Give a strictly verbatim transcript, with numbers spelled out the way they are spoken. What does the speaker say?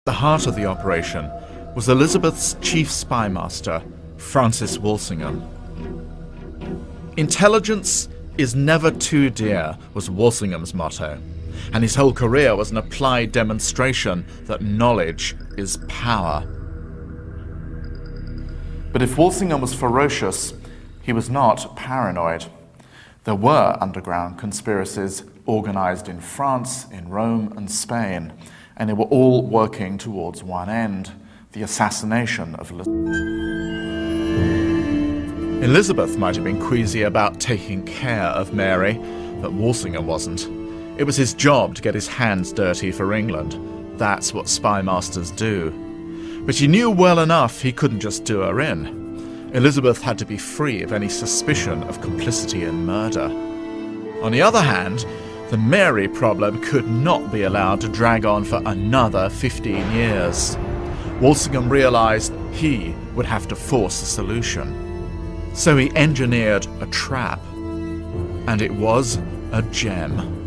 The heart of the operation was Elizabeth's chief spymaster, Francis Walsingham. "Intelligence is never too dear," was Walsingham's motto, and his whole career was an applied demonstration that knowledge is power. But if Walsingham was ferocious, he was not paranoid. There were underground conspiracies organized in France, in Rome, and Spain, and they were all working towards one end: the assassination of Elizabeth. Elizabeth might have been queasy about taking care of Mary, but Walsingham wasn't. It was his job to get his hands dirty for England. That's what spymasters do. But he knew well enough he couldn't just do her in. Elizabeth had to be free of any suspicion of complicity in murder. On the other hand, the Mary problem could not be allowed to drag on for another fifteen years. Walsingham realized he would have to force a solution. So he engineered a trap, and it was a gem.